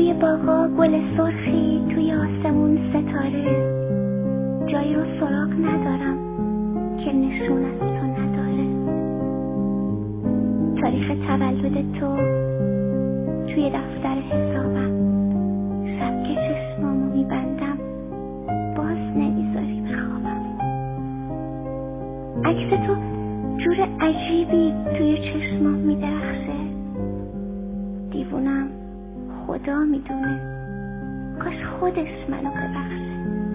توی باغا گل سرخی، توی آسمون ستاره، جایی رو سراغ ندارم که نشون از تو نداره. تاریخ تولد تو توی دفتر حسابم، شب که چشمامو میبندم باز نمیذاری بخوابم. عکس تو جور عجیبی توی چشمام میدرخشه. دیوونم، خدا میدونه، کاش خودش منو ببخشه.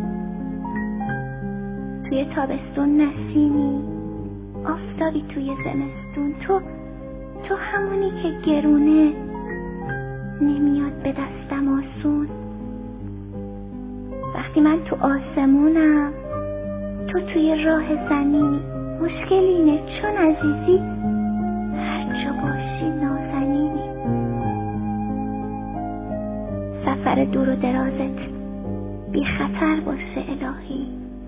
توی تابستون نسیمی، آفتابی توی زمستون، تو همونی که گرونه، نمیاد به دستم آسون. وقتی من تو آسمونم، تو توی راه زمینی. مشکل اینه چون عزیزی، هر جا باشی نازنینی. سفر دور و درازت بی خطر باشه الهی.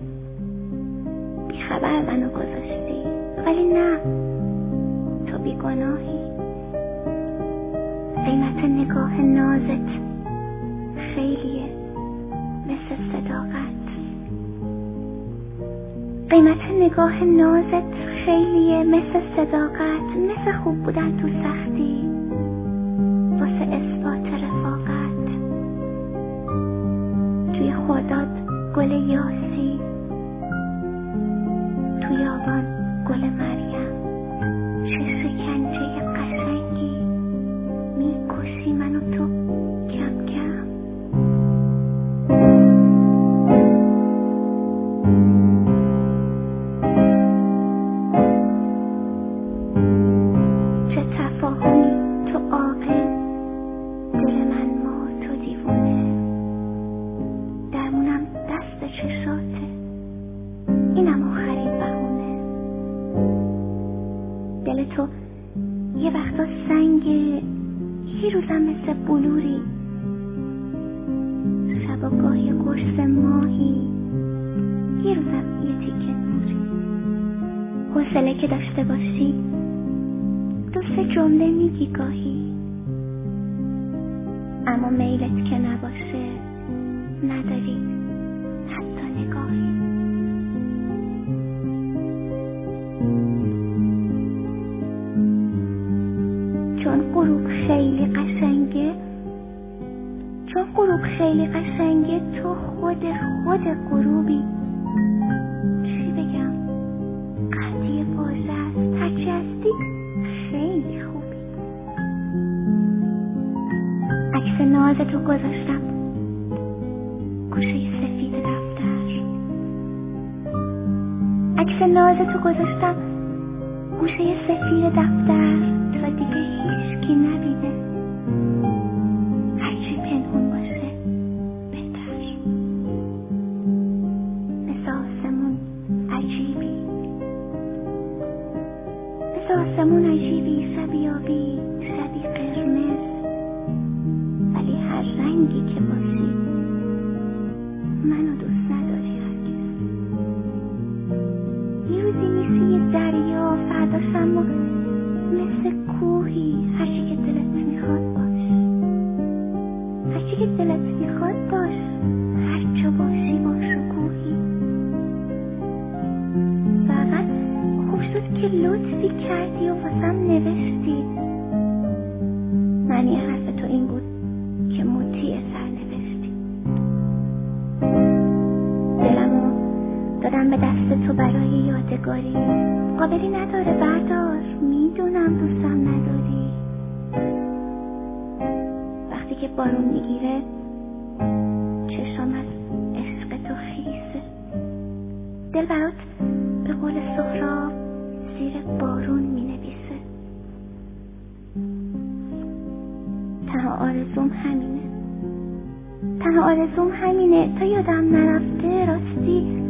بی خبر منو گذاشتی، ولی نه، تو بی گناهی. قیمت نگاه نازت خیلیه مثل صداقت. قیمت نگاه نازت خیلیه مثل صداقت، مثل خوب بودن تو سختی، واسه اثبات رفاقت. توی خرداد گل یاسی، توی آبان گل مریم. چه شکنجه قشنگی، میکشی منو تو کم کم. چه تفاهمی تو عاقل، دل من ما تو دیوونه. درمونم دست چشاته، اینم آخرین بهونه. دل تو یه وقتا سنگه، یه روزم مثل بلوری. شبا گاهی قرص ماهی، یه روزم یه تیکه نوری. حوصله که داشته باشی 2-3 جمله میگی گاهی، اما میلت که نباشه نداری حتی نگاهی. چون غروب خیلی قشنگه، چون غروب خیلی قشنگه، تو خود غروبی. چی بگم؟ قضیه واژه است، هرچی هستی خیلی خوبی. عکس نازتو گذاشتم گوشه سفید دفتر، عکس نازتو گذاشتم گوشه سفید دفتر، تا دیگه هیچکی نبینه. هرچی پنهون باشه بهتر. مثل آسمون عجیبی، مثل آسمون عجیبی، شبی آبی، شبی قرمز، ولی هر رنگی که باشی منو دوست نداری هرگز. یه روزی میشی یه دریا، فرداش اما مثل کوهی. هرچی که دلت میخواد باش، هرچی که دلت میخواد باش، هر جا باشی با شکوهی. فقط خوب شد که لطفی کردی و واسم نوشتی. معنی حرف تو این بود که مطیع سرنوشتی. دلمو دادم به دست تو برای یادگاری، قابلی نداره بردار، میدونم دوستم نداری. وقتی که بارون میگیره چشم از عشق تو خیسه. دل برات به قول سهراب زیر بارون مینویسه. تنها آرزوم همینه، تنها آرزوم همینه، تا یادم نرفته راستی